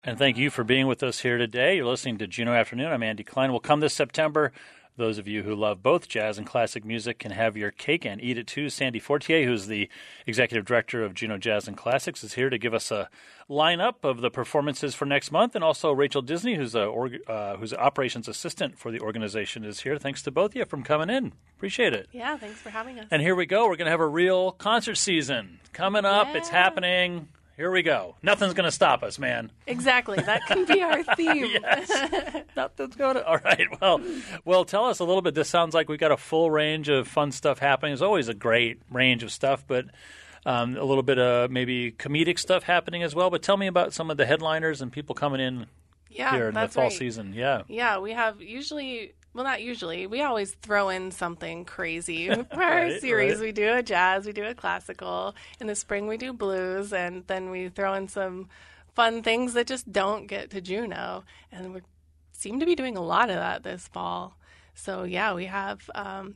And thank you for being with us here today. You're listening to Juneau Afternoon. I'm Andy Klein. We'll come this September. Those of you who love both jazz and classic music can have your cake and eat it too. Sandy Fortier, who's the executive director of Juneau Jazz and Classics, is here to give us a lineup of the performances for next month. And also Rachel Disney, who's an operations assistant for the organization, is here. Thanks to both of you for coming in. Appreciate it. Yeah, thanks for having us. And here we go. We're going to have a real concert season coming up. Yeah. It's happening. Here we go. Nothing's going to stop us, man. Exactly. That can be our theme. Yes. Nothing's going to. All right. Well, tell us a little bit. This sounds like we've got a full range of fun stuff happening. There's always a great range of stuff, but a little bit of maybe comedic stuff happening as well. But tell me about some of the headliners and people coming in here in the fall season. Yeah. Yeah, we have not usually. We always throw in something crazy for our series. Right. We do a jazz, we do a classical. In the spring, we do blues, and then we throw in some fun things that just don't get to Juneau. And we seem to be doing a lot of that this fall. So, yeah, we have our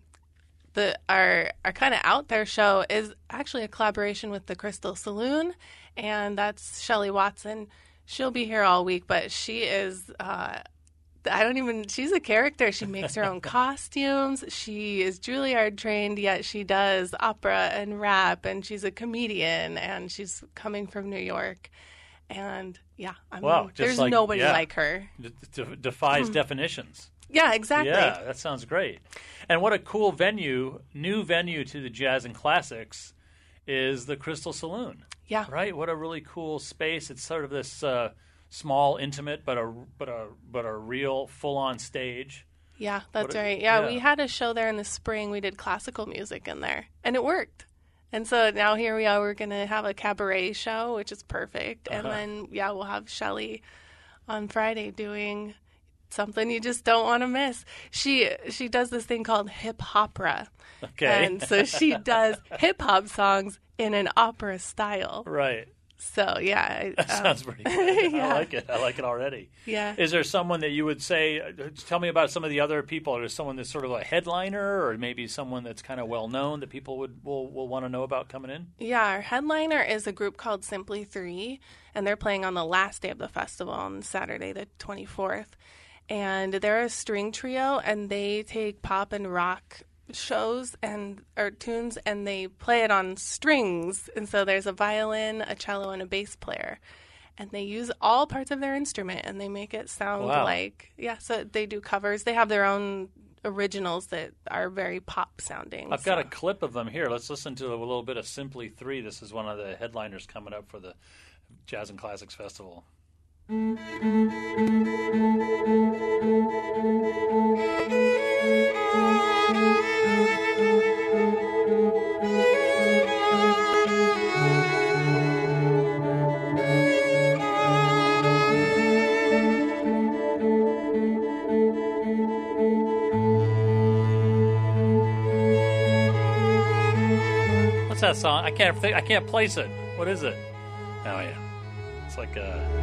kind of out there show is actually a collaboration with the Crystal Saloon, and that's Shelly Watson. She'll be here all week, but she is she's a character. She makes her own costumes. She is Juilliard trained, yet she does opera and rap, and she's a comedian, and she's coming from New York. And, yeah, there's nobody like her. Defies definitions. Yeah, exactly. Yeah, that sounds great. And what a cool new venue to the Jazz and Classics is the Crystal Saloon. Yeah. Right? What a really cool space. It's sort of this small, intimate, but a real full-on stage. Yeah, that's right. Yeah, we had a show there in the spring. We did classical music in there, and it worked. And so now here we are. We're going to have a cabaret show, which is perfect. And then, we'll have Shelly on Friday doing something you just don't want to miss. She does this thing called hip-hopera. Okay. And so she does hip-hop songs in an opera style. Right. So, yeah. That sounds pretty good. Yeah. I like it. I like it already. Yeah. Is there someone that you would say, tell me about some of the other people, or someone that's sort of a headliner, or maybe someone that's kind of well-known that people will want to know about coming in? Yeah, our headliner is a group called Simply Three, and they're playing on the last day of the festival on Saturday, the 24th. And they're a string trio, and they take pop and rock shows or tunes, and they play it on strings. And so there's a violin, a cello, and a bass player, and they use all parts of their instrument, and they make it sound so they do covers. They have their own originals that are very pop sounding. I've got a clip of them here. Let's listen to a little bit of Simply Three. This is one of the headliners coming up for the Jazz and Classics Festival. What's that song? I can't place it. What is it? Oh yeah, it's like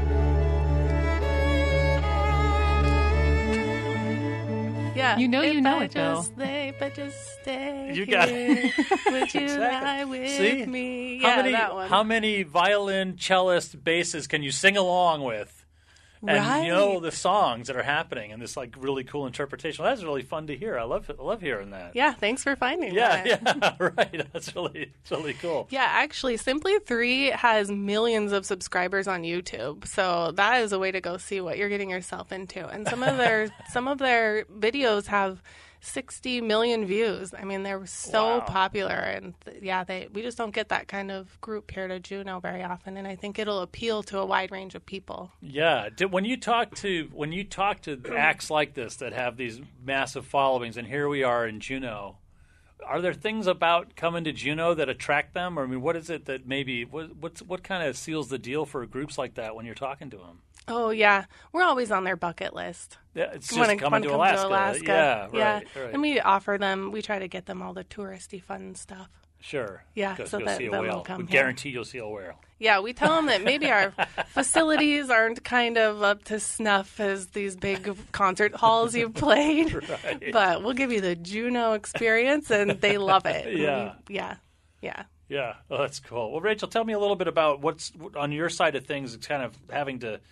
Yeah, you know it though. But just stay. You got it. Would you lie with me? Yeah, that one. How many violin, cellist, basses can you sing along with? And you know the songs that are happening, and this like really cool interpretation. Well, that's really fun to hear. I love hearing that. Yeah, thanks for finding that. Yeah, right. That's really cool. Yeah, actually, Simply Three has millions of subscribers on YouTube, so that is a way to go see what you're getting yourself into. And some of their videos have 60 million views. I mean, they're so popular, and we just don't get that kind of group here to Juneau very often, and I think it'll appeal to a wide range of people. Yeah, when you talk to acts like this that have these massive followings, and here we are in Juneau, are there things about coming to Juneau that attract them? Or I mean, what is it that maybe what kind of seals the deal for groups like that when you're talking to them? Oh, yeah. We're always on their bucket list. Yeah, it's just coming to Alaska. Yeah, right. And we offer them, we try to get them all the touristy fun stuff. Sure. Yeah, so that they'll come we here. guarantee you'll see a whale. Yeah, we tell them that maybe our facilities aren't kind of up to snuff as these big concert halls you've played. Right. But we'll give you the Juneau experience, and they love it. Yeah. Yeah. Oh, that's cool. Well, Rachel, tell me a little bit about what's on your side of things. It's kind of having to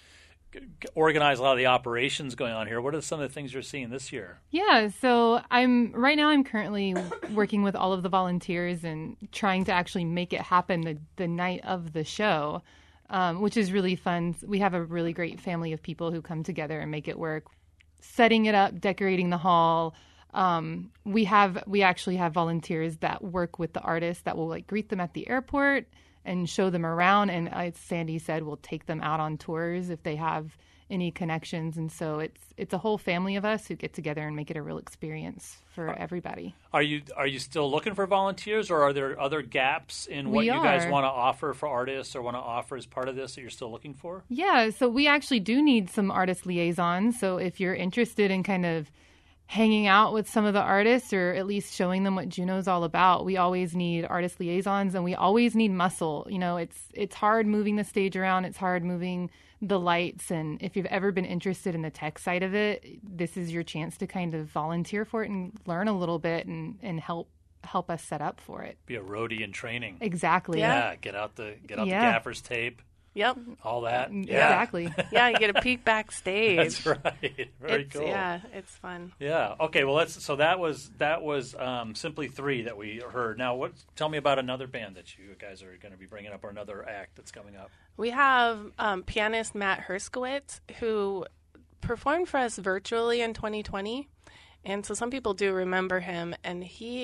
organize a lot of the operations going on here. What are some of the things you're seeing this year? Yeah, so I'm currently working with all of the volunteers and trying to actually make it happen the night of the show, which is really fun. We have a really great family of people who come together and make it work. Setting it up, decorating the hall. We actually have volunteers that work with the artists that will like greet them at the airport and show them around. And as Sandy said, we'll take them out on tours if they have any connections. And so it's a whole family of us who get together and make it a real experience for everybody. Are you still looking for volunteers, or are there other gaps in what you guys want to offer for artists or want to offer as part of this that you're still looking for? Yeah, so we actually do need some artist liaisons. So if you're interested in kind of hanging out with some of the artists or at least showing them what Juneau's all about, we always need artist liaisons, and we always need muscle. You know, it's hard moving the stage around. It's hard moving the lights. And if you've ever been interested in the tech side of it, this is your chance to kind of volunteer for it and learn a little bit and help us set up for it. Be a roadie in training. Exactly. Yeah, get out the gaffer's tape. Yep. All that. Yeah. Exactly. Yeah, you get a peek backstage. That's right. Very cool. Yeah, it's fun. Yeah. Okay. Well, so that was Simply 3 that we heard. Now, tell me about another band that you guys are going to be bringing up, or another act that's coming up. We have pianist Matt Herskowitz, who performed for us virtually in 2020, and so some people do remember him. And he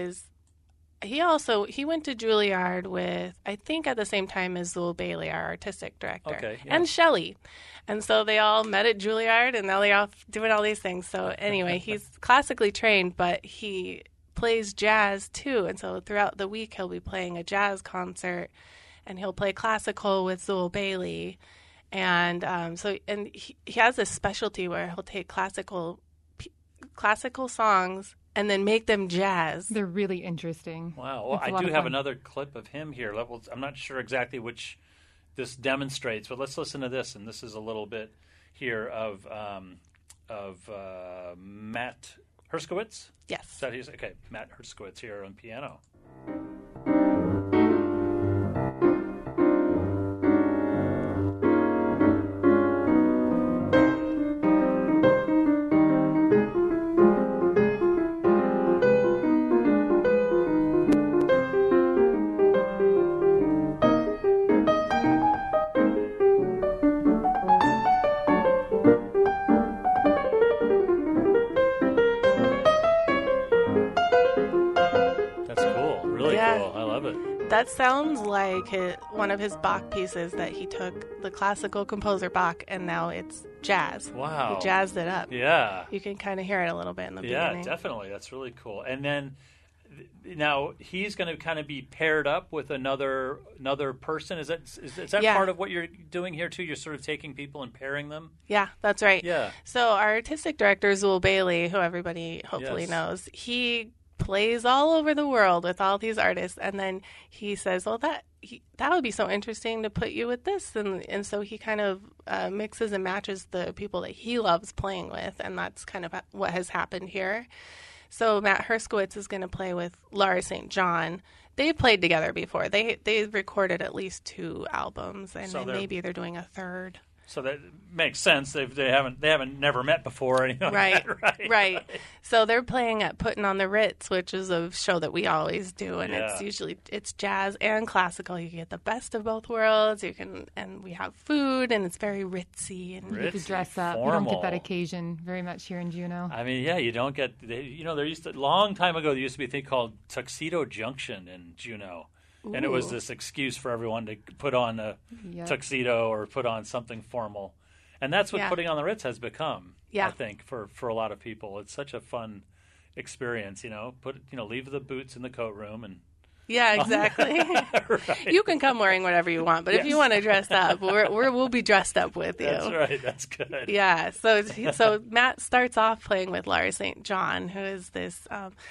went to Juilliard with, I think, at the same time as Zool Bailey, our artistic director, okay, yeah. and Shelley. And so they all met at Juilliard, and now they're all doing all these things. So anyway, he's classically trained, but he plays jazz too. And so throughout the week, he'll be playing a jazz concert, and he'll play classical with Zool Bailey. And he has this specialty where he'll take classical songs and then make them jazz. They're really interesting. Wow. Well, I do have another clip of him here. I'm not sure exactly which this demonstrates, but let's listen to this. And this is a little bit here of Matt Herskowitz. Yes. Is that okay, Matt Herskowitz here on piano. That sounds like one of his Bach pieces that he took, the classical composer Bach, and now it's jazz. Wow. He jazzed it up. Yeah. You can kind of hear it a little bit in the beginning. Yeah, definitely. That's really cool. And then now he's going to kind of be paired up with another person. Is that part of what you're doing here too? You're sort of taking people and pairing them? Yeah, that's right. Yeah. So our artistic director, Zool Bailey, who everybody hopefully knows, he plays all over the world with all these artists, and then he says, well, that would be so interesting to put you with this, and so he kind of mixes and matches the people that he loves playing with, and that's kind of what has happened here. So Matt Herskowitz is going to play with Laura St. John. They've played together before. They recorded at least 2 albums, and then maybe they're doing a third. So that makes sense. They haven't never met before or anything like that. Right. So they're playing at Puttin' on the Ritz, which is a show that we always do, and it's jazz and classical. You get the best of both worlds. And we have food, and it's very ritzy, and you get to dress up. Formal. You don't get that occasion very much here in Juneau. I mean, yeah, you don't get. There used to long time ago. There used to be a thing called Tuxedo Junction in Juneau. Ooh. And it was this excuse for everyone to put on a tuxedo or put on something formal. And that's what Putting on the Ritz has become, I think, for a lot of people. It's such a fun experience, leave the boots in the coat room and yeah, exactly. Right. You can come wearing whatever you want, but if you want to dress up, we'll be dressed up with you. That's right. That's good. Yeah. So Matt starts off playing with Laura St. John, who is this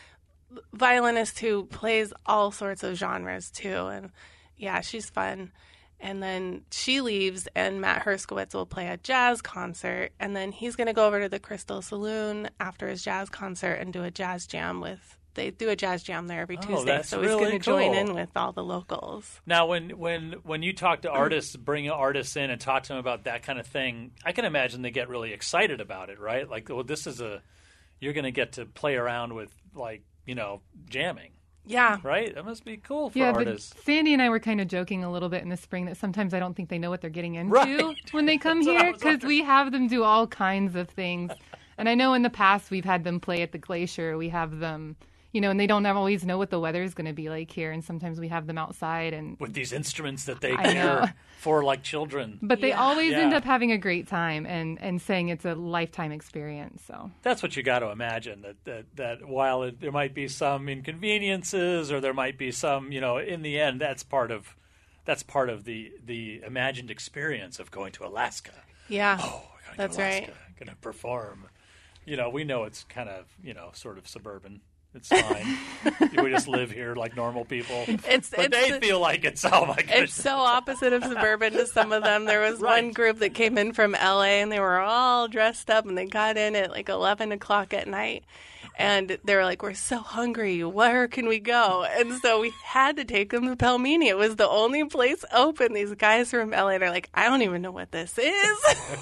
violinist who plays all sorts of genres too, and she's fun. And then she leaves, and Matt Herskowitz will play a jazz concert, and then he's going to go over to the Crystal Saloon after his jazz concert and do a jazz jam with they do a jazz jam there every Tuesday. That's So he's really going to join cool. in with all the locals. Now, when you talk to artists, bring artists in and talk to them about that kind of thing, I can imagine they get really excited about it, right? Like, well, you're going to get to play around with, like, jamming. Yeah. Right? That must be cool for Yeah, artists. but Sandy and I were kind of joking a little bit in the spring that sometimes I don't think they know what they're getting into Right. when they come That's what I here, was because wondering. we have them do all kinds of things. And I know in the past we've had them play at the Glacier. We have them, and they don't always know what the weather is going to be like here. And sometimes we have them outside. And With these instruments that they I know. care for, like children. But they Yeah. always end Yeah. up having a great time and saying it's a lifetime experience. So That's what you got to imagine, that while there might be some inconveniences or there might be some, in the end, that's part of the imagined experience of going to Alaska. Yeah. Oh, we're going That's to Alaska. right. Going to perform. We know it's kind of, sort of suburban. It's fine. We just live here like normal people. But they feel like it's, oh my goodness. It's so opposite of suburban to some of them. There was Right. one group that came in from LA and they were all dressed up and they got in at like 11 o'clock at night. And they were like, we're so hungry. Where can we go? And so we had to take them to Pelmini. It was the only place open. These guys from LA, they're like, I don't even know what this is.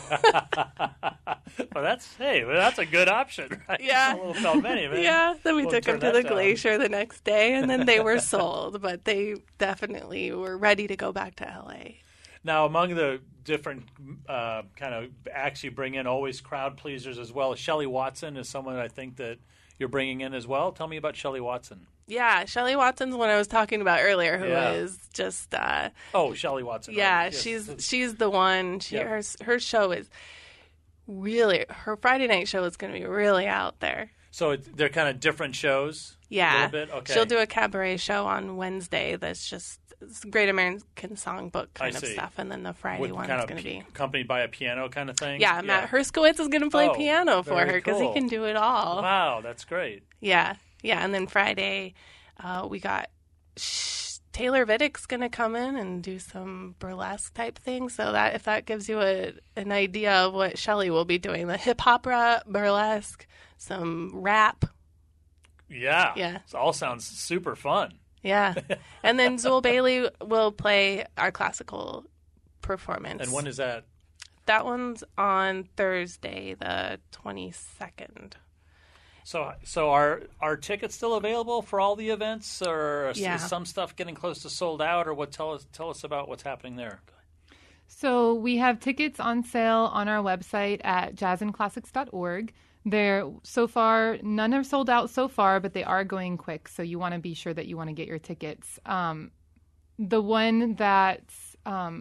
Well, that's a good option, right? Yeah. A little Pelmini, man. Yeah. Then we We'll took them turn to the that down. Glacier the next day and then they were sold. But they definitely were ready to go back to LA. Now, among the different kind of acts you bring in, always crowd pleasers as well, Shelley Watson is someone I think that you're bringing in as well. Tell me about Shelley Watson. Yeah, Shelley Watson's one I was talking about earlier, who Yeah. is just Shelley Watson. yeah, right. Yes. she's the one. Yep. Her show is really, her Friday night show is going to be really out there. So they're kind of different shows. Yeah, a little bit. Okay. She'll do a cabaret show on Wednesday. That's just Great American Songbook kind of see. stuff, and then the Friday With one kind is of going to be. accompanied by a piano kind of thing. Yeah, Matt Herskowitz is going to play Oh, piano for very her because he cool. can do it all. Wow, that's great. Yeah, and then Friday, we got Taylor Viddick's going to come in and do some burlesque type thing. So that if that gives you an idea of what Shelley will be doing, the hip opera, burlesque, some rap. Yeah. Yeah. It all sounds super fun. Yeah, and then Zool Bailey will play our classical performance. And when is that? That one's on Thursday, the 22nd. So are tickets still available for all the events, or Yeah. is some stuff getting close to sold out, or what? Tell us about what's happening there. So we have tickets on sale on our website at jazzandclassics.org. They're so far, none are sold out so far, but they are going quick. So you want to be sure that you want to get your tickets. The one that's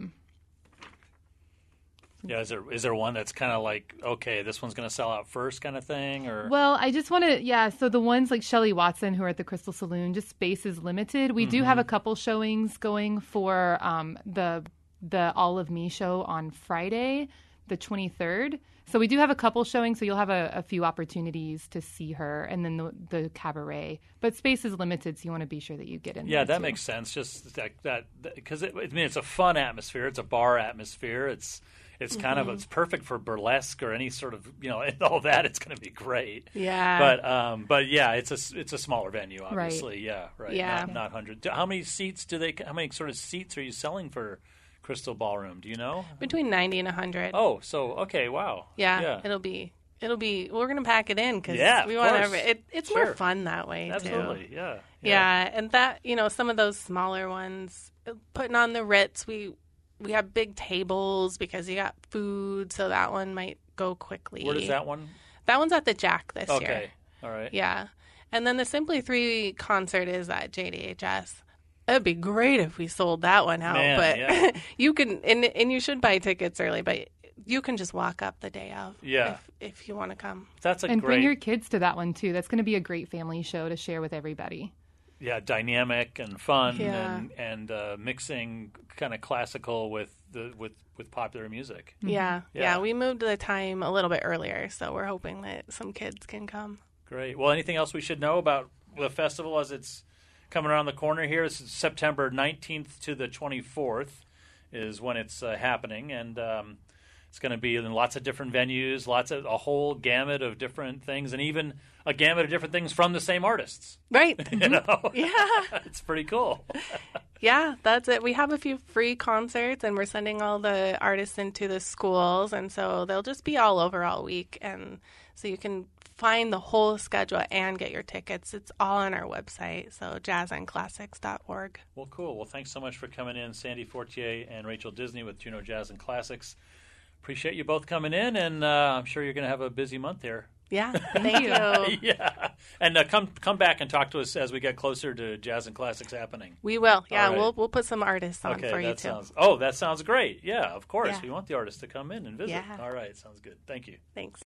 Yeah, is there one that's kind of like, okay, this one's going to sell out first kind of thing, or? well, I just want to, so the ones like Shelley Watson who are at the Crystal Saloon, just space is limited. We do have a couple showings going for the All of Me show on Friday, the 23rd. So we do have a couple showings, so you'll have a few opportunities to see her, and then the cabaret. But space is limited, so you want to be sure that you get in Yeah, there, that too. makes sense. Just that because it's a fun atmosphere. It's a bar atmosphere. It's kind of it's perfect for burlesque or any sort of and all that. It's going to be great. Yeah. But yeah, it's a smaller venue, obviously. Right. Yeah, right. Yeah. Not 100. How many seats how many sort of seats are you selling for Crystal Ballroom? Do you know? Between 90 and 100. Oh, so okay, wow. Yeah. It'll be. We're gonna pack it in because we of want course. it's Sure. more fun that way Absolutely, too. yeah. Yeah, and that some of those smaller ones, putting on the Ritz, we have big tables because you got food, so that one might go quickly. Where does that one? That one's at the Jack this year. Okay, all right. Yeah, and then the Simply 3 concert is at JDHS. It'd be great if we sold that one out, Man, but yeah. you can, and you should buy tickets early, but you can just walk up the day of. Yeah. If you want to come. That's And great. bring your kids to that one, too. That's going to be a great family show to share with everybody. Yeah, dynamic and fun, Yeah. and mixing kind of classical with popular music. Yeah. Yeah. Yeah. We moved the time a little bit earlier, so we're hoping that some kids can come. Great. Well, anything else we should know about the festival as it's coming around the corner here? This is September 19th to the 24th is when it's happening, and It's going to be in lots of different venues, a whole gamut of different things, and even a gamut of different things from the same artists. Right. You know? Yeah. It's pretty cool. Yeah, that's it. We have a few free concerts, and we're sending all the artists into the schools, and so they'll just be all over all week. And so you can find the whole schedule and get your tickets. It's all on our website, so jazzandclassics.org. Well, cool. Well, thanks so much for coming in, Sandy Fortier and Rachel Disney with Juneau Jazz and Classics. Appreciate you both coming in, and I'm sure you're going to have a busy month here. Yeah, thank you. Yeah, and come back and talk to us as we get closer to Jazz and Classics happening. We will. Yeah, right. we'll put some artists on for you too. That sounds great. Yeah, of course. Yeah. We want the artists to come in and visit. Yeah. All right, sounds good. Thank you. Thanks.